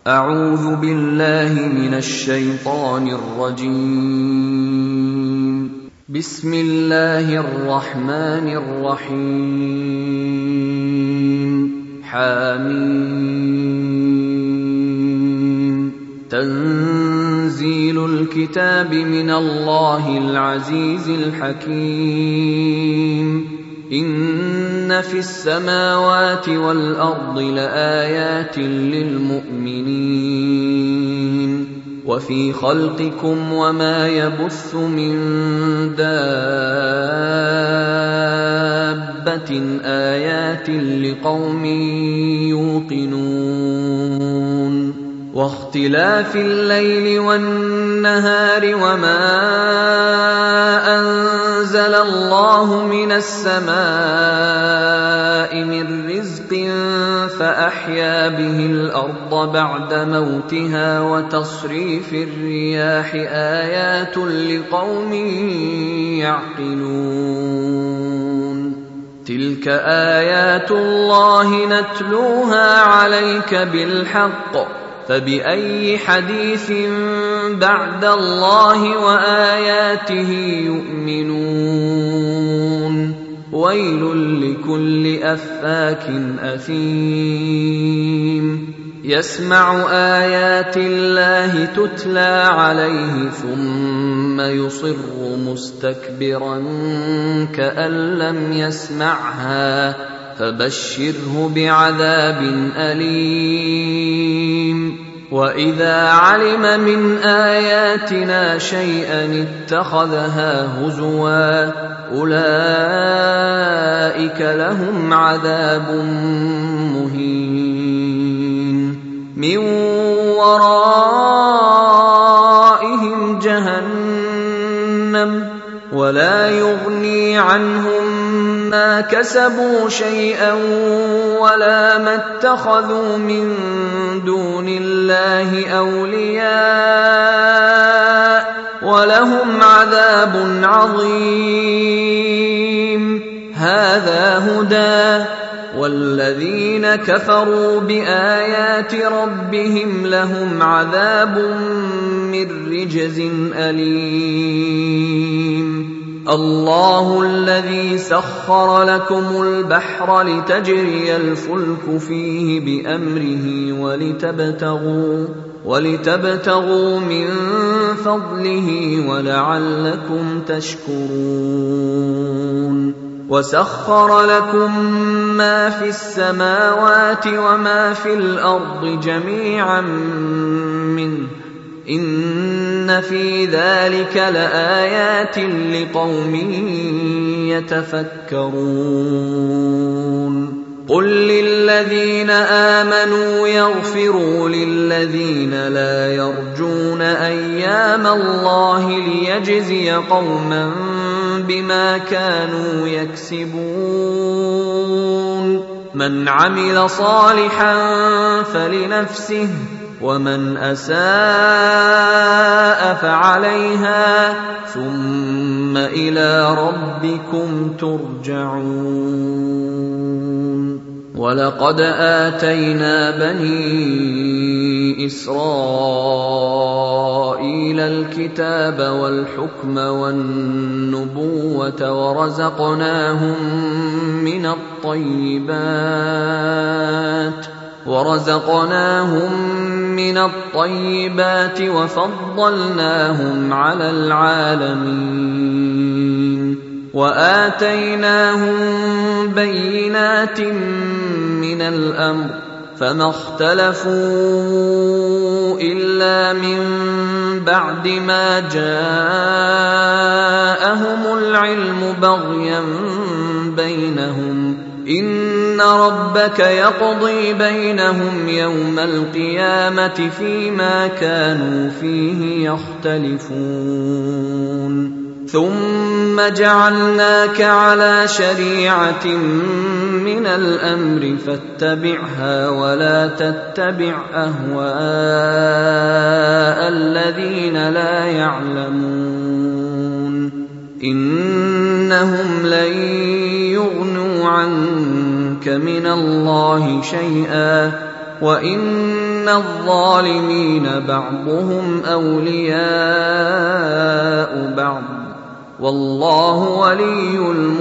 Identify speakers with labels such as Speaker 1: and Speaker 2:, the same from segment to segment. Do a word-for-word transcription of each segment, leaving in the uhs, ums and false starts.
Speaker 1: أعوذ بالله من الشيطان الرجيم. بسم الله الرحمن الرحيم. حميم. تنزيل الكتاب من الله العزيز الحكيم. إن في السماوات والأرض لآيات للمؤمنين وفي خلقكم وما يبث من دابة آيات لقوم يوقنون واختلاف الليل والنهار وما أنزل الله من السماء من رزق فأحيا به الأرض بعد موتها وتصريف الرياح آيات لقوم يعقلون تلك آيات الله نتلوها عليك بالحق فبأي حديث بعد الله وآياته يؤمنون ويل لكل أفاك أثيم يسمع آيات الله تتلى عليه ثم يصر مستكبرا كأن لم يسمعها فبشره بعذاب أليم وإذا علم من آياتنا شيئا اتخذها هزوا أولئك لهم عذاب مهين من ورائهم جهنم ولا يغني عنهم ما كسبوا شيئا ولا ما اتخذوا من دون الله أولياء ولهم عذاب عظيم هذا هدى والذين كفروا بآيات ربهم لهم عذاب من رجز أليم الله الذي سخر لكم البحر لتجري الفلك فيه بأمره ولتبتغوا, ولتبتغوا من فضله ولعلكم تشكرون وسخر لكم ما في السماوات وما في الأرض جميعا منه إن في ذلك لآيات لقوم يتفكرون قل للذين آمنوا يغفروا للذين لا يرجون أيام الله ليجزي قوما بما كانوا يكسبون من عمل صالحا فلنفسه ومن أساء فعليها ثم إلى ربكم ترجعون ولقد آتينا بني إسرائيل الكتاب والحكم والنبوة ورزقناهم من الطيبات ورزقناهم من الطيبات وفضلناهم على العالمين وآتيناهم بينات من الأمر فما اختلفوا إلا من بعد ما جاءهم العلم بغيا بينهم إن ربك يقضي بينهم يوم القيامة فيما كانوا فيه يختلفون ثم جعلناك على شريعة من الأمر فاتبعها ولا تتبع أهواء الذين لا يعلمون إنهم لن يغنوا عنك من الله شيئا وإن إن الظالمين بعضهم أولياء بعض والله ولي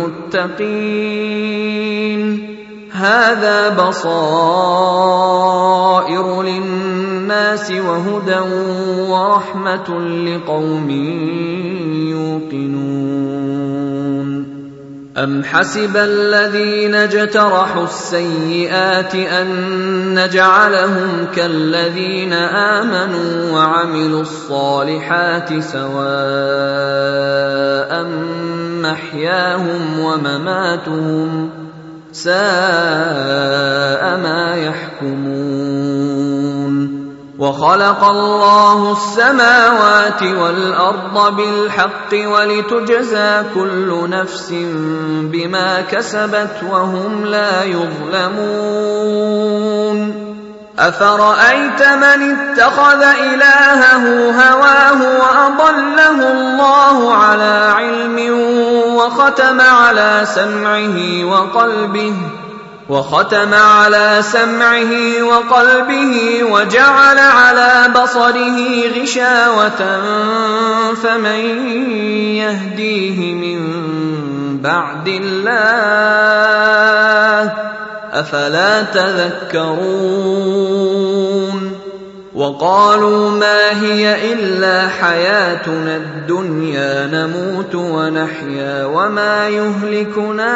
Speaker 1: المتقين. هذا بصائر للناس وهدى ورحمة لقوم يوقنون. أم حسب الذين اجترحوا السيئات أن نجعلهم كالذين آمنوا وعملوا الصالحات سواء محياهم ومماتهم ساء ما يحكمون. وخلق الله السماوات والأرض بالحق ولتجزى كل نفس بما كسبت وهم لا يظلمون. أفرأيت من اتخذ إلهه هواه وأضله الله على علم وختم على سمعه وقلبه وختم على سمعه وقلبه وجعل على بصره غشاوة فمن يهديه من بعد الله أفلا تذكرون. وقالوا ما هي إلا حياتنا الدنيا نموت ونحيا وما يهلكنا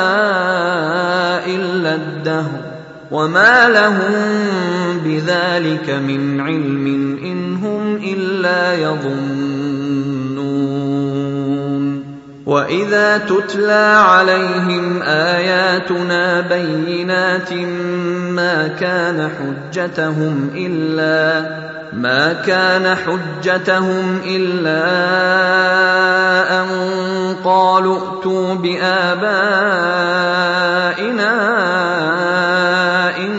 Speaker 1: إلا الدهر وما لهم بذلك من علم إن هم إلا يظنون. وإذا تتلى عليهم آياتنا بينات ما كان حجتهم إلا ما كان حجتهم إلا أن قالوا ائتوا بآبائنا إن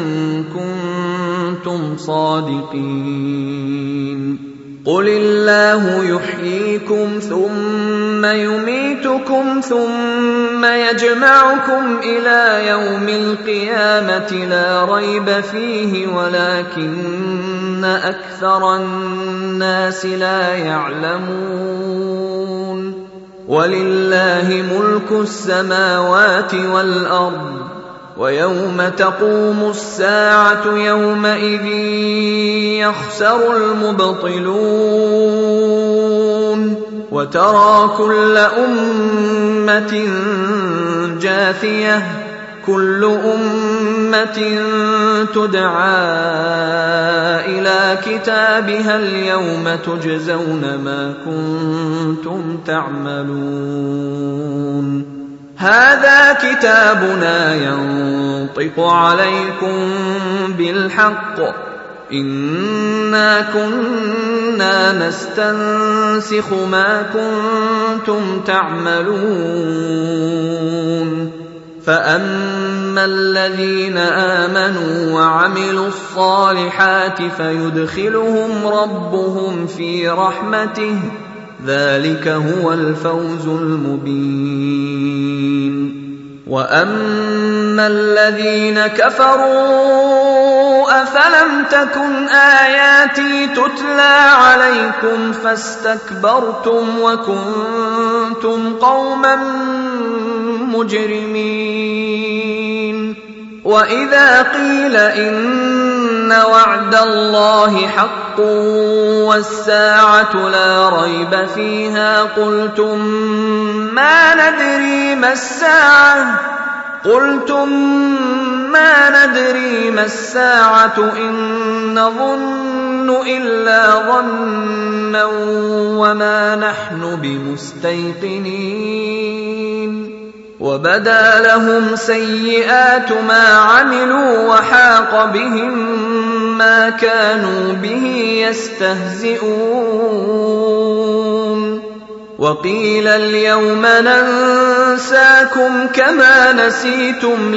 Speaker 1: كنتم صادقين. قل الله يحييكم ثم يميتكم ثم يجمعكم إلى يوم القيامة لا ريب فيه ولكن أكثر الناس لا يعلمون. ولله ملك السماوات والأرض ويوم تقوم الساعة يومئذ يخسر المبطلون. وترى كل أمة جاثية كل أمة تدعى إلى كتابها اليوم تجزون ما كنتم تعملون. هذا كتابنا ينطق عليكم بالحق إنا كنا نستنسخ ما كنتم تعملون. فأما الذين آمنوا وعملوا الصالحات فيدخلهم ربهم في رحمته ذلك هو الفوز المبين. وأما الذين كفروا أفلم تكن آياتي تتلى عليكم فاستكبرتم وكنتم قوما مجرمين. وإذا قيل إن وعد الله حق والساعة لا ريب فيها قلتم ما ندري ما الساعة قلتم ما ندري ما الساعة إن نظن إلا ظنا وما نحن بمستيقنين. وبدا لهم سيئات ما عملوا وحاق بهم ما كانوا به يستهزئون. وقيل اليوم ننساكم كما نسيتم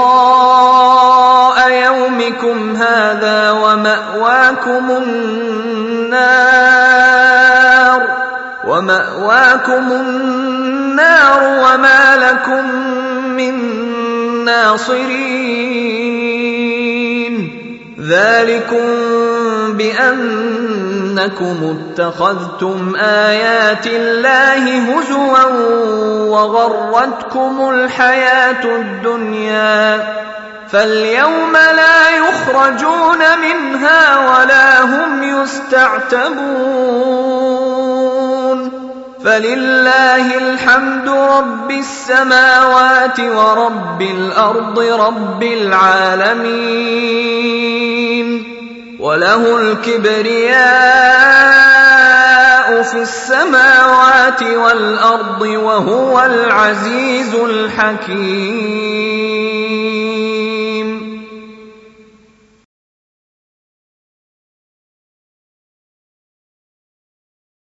Speaker 1: لقاء يومكم هذا ومأواكم النار ومأواكم النار وما لكم من ناصرين. ذلكم بأنكم اتخذتم آيات الله هزوا وغرتكم الحياة الدنيا فاليوم لا يخرجون منها ولا هم يستعتبون فلله الحمد رب السماوات ورب الأرض رب العالمين وله الكبرياء في السماوات والأرض وهو العزيز الحكيم.